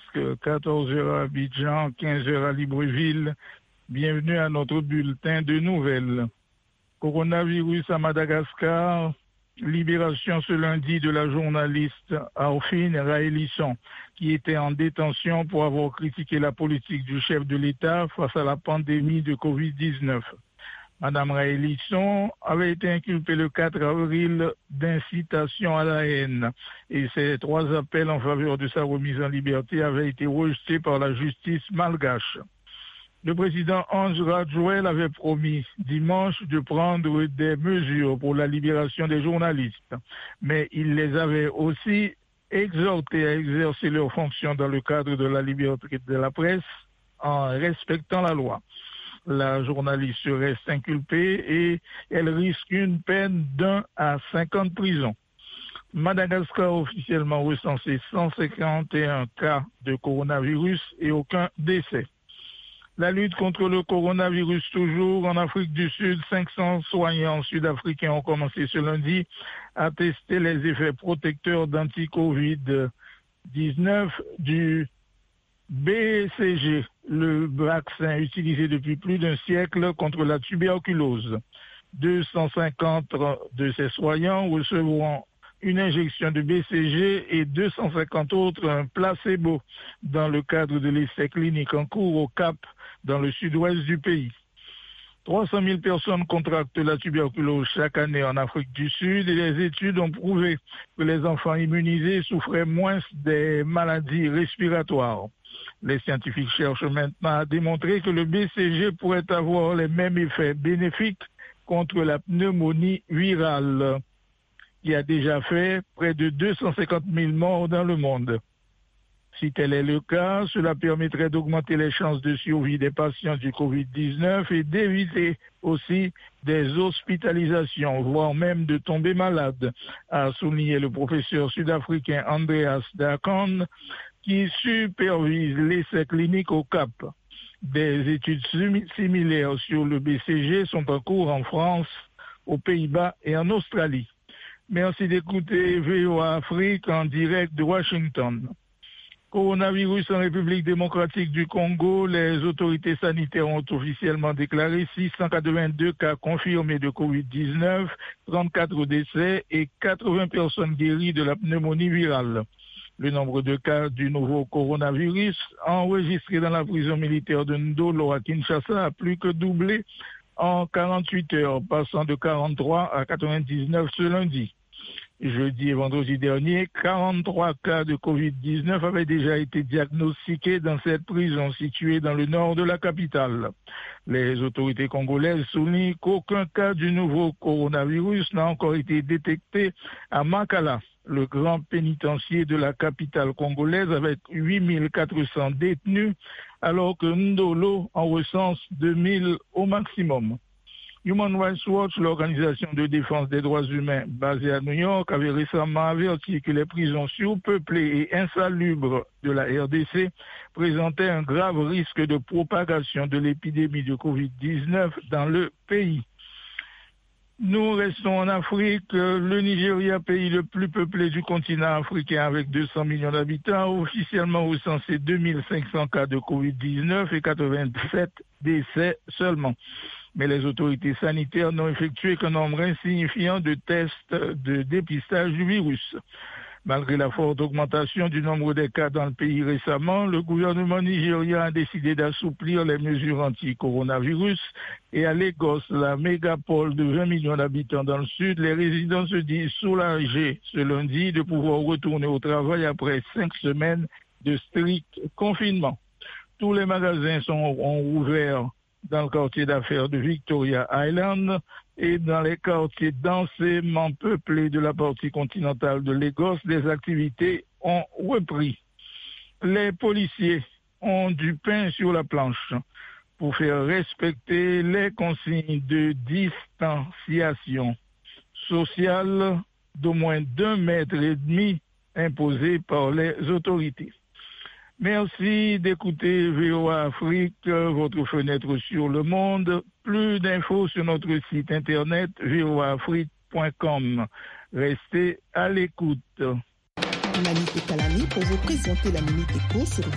Presque, 14h à Abidjan, 15h à Libreville. Bienvenue à notre bulletin de nouvelles. Coronavirus à Madagascar, libération ce lundi de la journaliste Aoufine Raélisson, qui était en détention pour avoir critiqué la politique du chef de l'État face à la pandémie de Covid-19. Madame Raélisson avait été inculpée le 4 avril d'incitation à la haine et ses 3 appels en faveur de sa remise en liberté avaient été rejetés par la justice malgache. Le président Ange Radjoel avait promis dimanche de prendre des mesures pour la libération des journalistes, mais il les avait aussi exhortés à exercer leurs fonctions dans le cadre de la liberté de la presse en respectant la loi. La journaliste reste inculpée et elle risque une peine d'1 à 5 ans de prison. Madagascar a officiellement recensé 151 cas de coronavirus et aucun décès. La lutte contre le coronavirus toujours en Afrique du Sud, 500 soignants sud-africains ont commencé ce lundi à tester les effets protecteurs d'anti-Covid-19 du BCG, le vaccin utilisé depuis plus d'un siècle contre la tuberculose. 250 de ces soignants recevront une injection de BCG et 250 autres un placebo dans le cadre de l'essai clinique en cours au Cap, dans le sud-ouest du pays. 300 000 personnes contractent la tuberculose chaque année en Afrique du Sud et les études ont prouvé que les enfants immunisés souffraient moins des maladies respiratoires. Les scientifiques cherchent maintenant à démontrer que le BCG pourrait avoir les mêmes effets bénéfiques contre la pneumonie virale, qui a déjà fait près de 250 000 morts dans le monde. Si tel est le cas, cela permettrait d'augmenter les chances de survie des patients du Covid-19 et d'éviter aussi des hospitalisations, voire même de tomber malade, a souligné le professeur sud-africain Andreas Dakon, qui supervise l'essai clinique au Cap. Des études similaires sur le BCG sont en cours en France, aux Pays-Bas et en Australie. Merci d'écouter VOA Afrique en direct de Washington. Coronavirus en République démocratique du Congo, les autorités sanitaires ont officiellement déclaré 682 cas confirmés de Covid-19, 34 décès et 80 personnes guéries de la pneumonie virale. Le nombre de cas du nouveau coronavirus enregistré dans la prison militaire de Ndolo à Kinshasa a plus que doublé en 48 heures, passant de 43 à 99 ce lundi. Jeudi et vendredi dernier, 43 cas de Covid-19 avaient déjà été diagnostiqués dans cette prison située dans le nord de la capitale. Les autorités congolaises soulignent qu'aucun cas du nouveau coronavirus n'a encore été détecté à Makala, le grand pénitencier de la capitale congolaise avec 8400 détenus, alors que Ndolo en recense 2000 au maximum. Human Rights Watch, l'organisation de défense des droits humains basée à New York, avait récemment averti que les prisons surpeuplées et insalubres de la RDC présentaient un grave risque de propagation de l'épidémie de Covid-19 dans le pays. Nous restons en Afrique. Le Nigeria, pays le plus peuplé du continent africain avec 200 millions d'habitants, a officiellement recensé 2500 cas de Covid-19 et 87 décès seulement. Mais les autorités sanitaires n'ont effectué qu'un nombre insignifiant de tests de dépistage du virus. Malgré la forte augmentation du nombre des cas dans le pays récemment, le gouvernement nigérien a décidé d'assouplir les mesures anti-coronavirus et à Lagos, la mégapole de 20 millions d'habitants dans le sud, les résidents se disent soulagés ce lundi de pouvoir retourner au travail après 5 semaines de strict confinement. Tous les magasins ont ouvert dans le quartier d'affaires de Victoria Island et dans les quartiers densément peuplés de la partie continentale de Lagos, les activités ont repris. Les policiers ont du pain sur la planche pour faire respecter les consignes de distanciation sociale d'au moins 2,5 mètres imposées par les autorités. Merci d'écouter VOA Afrique, votre fenêtre sur le monde. Plus d'infos sur notre site internet voaafrique.com. Restez à l'écoute. Mamie Kalani pour vous présenter la Minute Éco sur